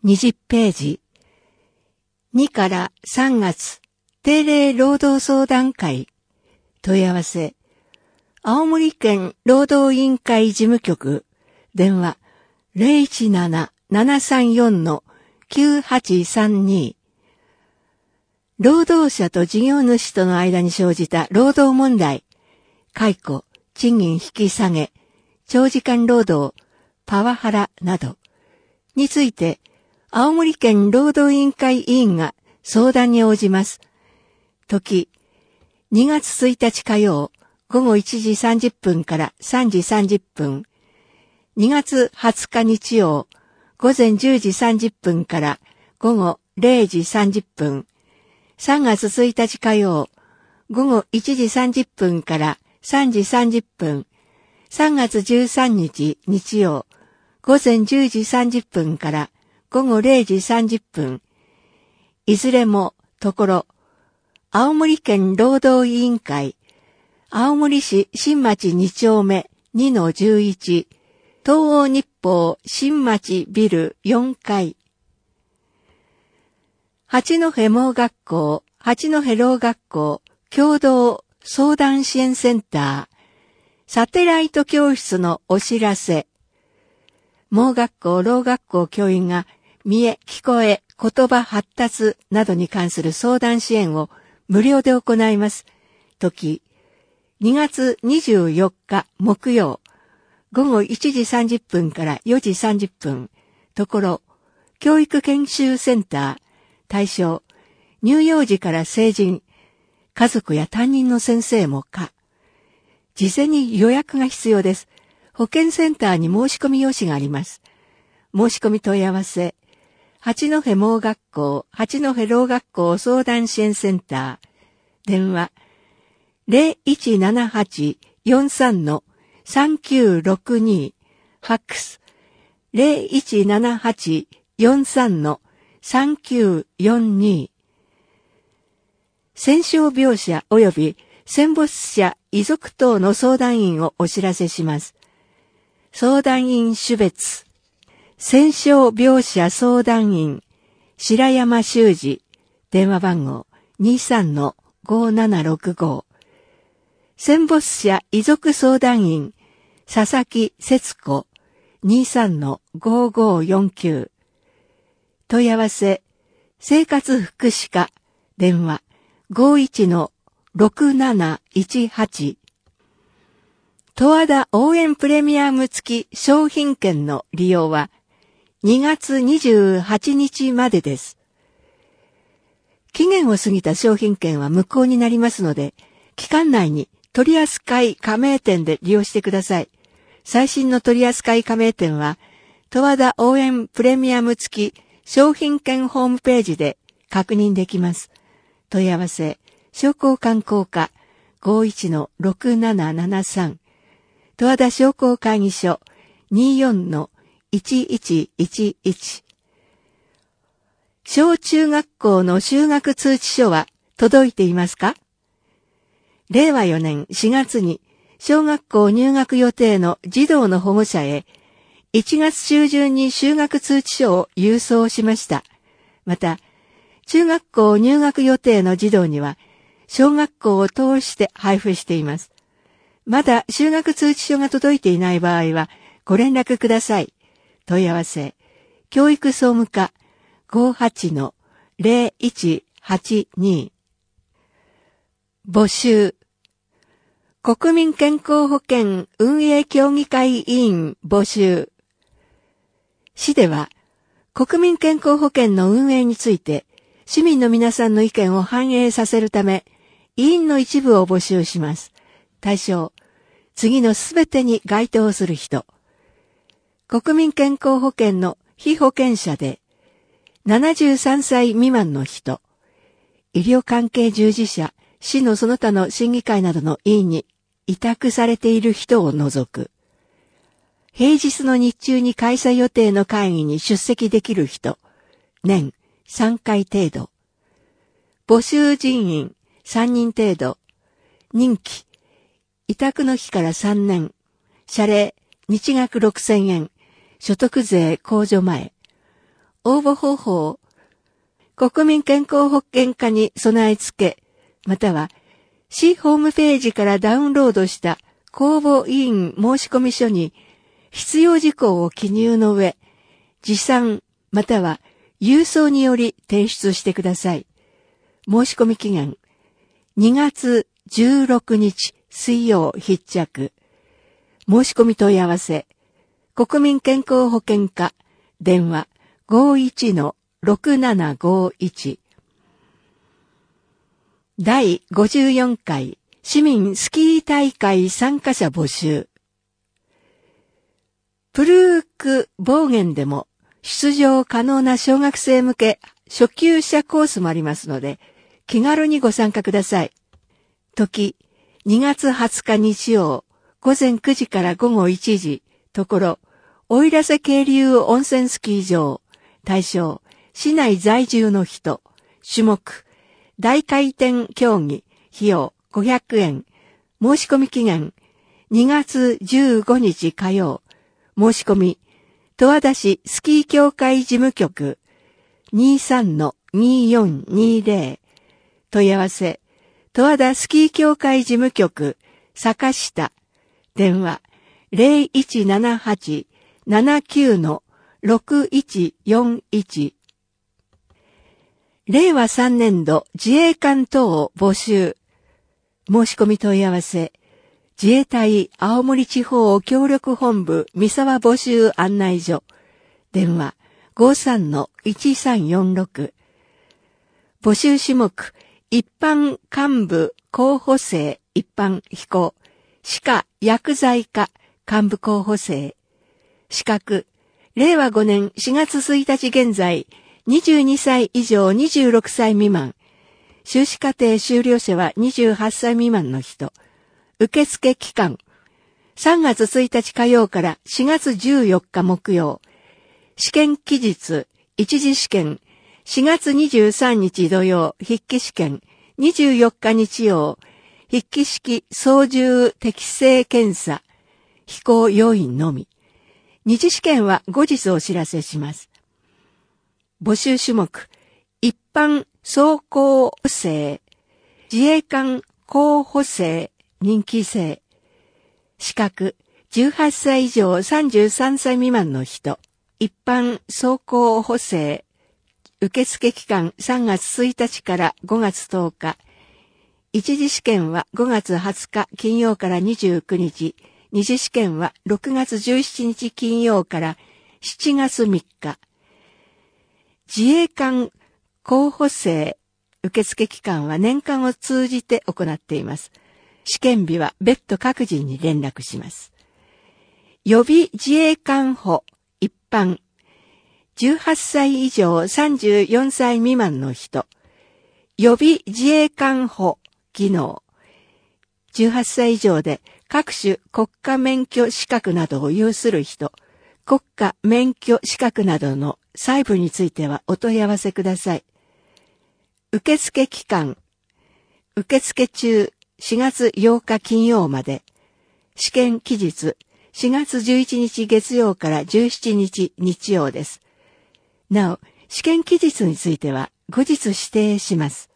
20ページ。2から3月定例労働相談会。問い合わせ。青森県労働委員会事務局。電話 017-734-9832。労働者と事業主との間に生じた労働問題。解雇、賃金引き下げ、長時間労働、パワハラなどについて、青森県労働委員会委員が相談に応じます。時、2月1日火曜、午後1時30分から3時30分。2月20日日曜、午前10時30分から午後0時30分。3月1日火曜、午後1時30分から3時30分。3月13日日曜、午前10時30分から午後0時30分。いずれもところ、青森県労働委員会、青森市新町2丁目 2-11、東欧日報新町ビル4階。八戸盲学校、八戸聾学校、共同相談支援センター、サテライト教室のお知らせ。盲学校、聾学校教員が見え、聞こえ、言葉発達などに関する相談支援を無料で行います。時、2月24日木曜、午後1時30分から4時30分。ところ、教育研修センター、対象、乳幼児から成人、家族や担任の先生も可。事前に予約が必要です。保健センターに申し込み用紙があります。申し込み問い合わせ。八戸盲学校、八戸聾学校相談支援センター。電話。0178-43-3962。ファックス。0178-43-3942。戦傷病者及び戦没者遺族等の相談員をお知らせします。相談員種別。戦傷病者相談員、白山修司、電話番号 23-5765。戦没者遺族相談員、佐々木節子、23-5549。問い合わせ、生活福祉課、電話 51-6718。十和田応援プレミアム付き商品券の利用は2月28日までです。期限を過ぎた商品券は無効になりますので、期間内に取扱加盟店で利用してください。最新の取扱加盟店は、十和田応援プレミアム付き商品券ホームページで確認できます。問い合わせ、商工観光課 51-6773。十和田商工会議所 24-1111。小中学校の就学通知書は届いていますか？令和4年4月に小学校入学予定の児童の保護者へ1月中旬に就学通知書を郵送しました。また、中学校入学予定の児童には小学校を通して配布しています。まだ就学通知書が届いていない場合はご連絡ください。問い合わせ、教育総務課 58-0182。募集。国民健康保険運営協議会委員募集。市では、国民健康保険の運営について、市民の皆さんの意見を反映させるため、委員の一部を募集します。対象、次のすべてに該当する人。国民健康保険の被保険者で、73歳未満の人、医療関係従事者、市のその他の審議会などの委員に委託されている人を除く。平日の日中に開催予定の会議に出席できる人、年3回程度。募集人員3人程度。任期、委託の日から3年。謝礼、日額6000円。所得税控除前。 応募方法、国民健康保険課に備え付け、または市ホームページからダウンロードした公募委員申込書に必要事項を記入の上、持参または郵送により提出してください。申し込み期限、2月16日水曜必着。申し込み問い合わせ、国民健康保険課、電話 51-6751。第54回市民スキー大会参加者募集。プルークボーゲンでも出場可能な小学生向け初級者コースもありますので、気軽にご参加ください。時、2月20日日曜、午前9時から午後1時、ところ、奥入瀬渓流温泉スキー場、対象、市内在住の人、種目、大回転競技、費用500円、申し込み期限、2月15日火曜、申し込み、十和田市スキー協会事務局、23-2420、問い合わせ、十和田スキー協会事務局、坂下、電話、0178-79-6141。令和3年度自衛官等募集。申し込み問い合わせ、自衛隊青森地方協力本部三沢募集案内所。電話 53-1346。募集種目、一般幹部候補生一般飛行。歯科薬剤科幹部候補生。資格、令和5年4月1日現在、22歳以上26歳未満。修士課程修了者は28歳未満の人。受付期間、3月1日火曜から4月14日木曜。試験期日、一次試験、4月23日土曜、筆記試験、24日日曜、筆記式操縦適正検査、飛行要員のみ。二次試験は後日お知らせします。募集種目、一般装甲生、自衛官候補生、任期生。資格、18歳以上33歳未満の人。一般装甲補正。受付期間3月1日から5月10日。一次試験は5月20日金曜から29日。二次試験は6月17日金曜から7月3日。自衛官候補生受付期間は年間を通じて行っています。試験日は別途各人に連絡します。予備自衛官補一般。18歳以上34歳未満の人。予備自衛官補技能。18歳以上で各種国家免許資格などを有する人。国家免許資格などの細部についてはお問い合わせください。受付期間。受付中4月8日金曜まで。試験期日4月11日月曜から17日日曜です。なお、試験期日については後日指定します。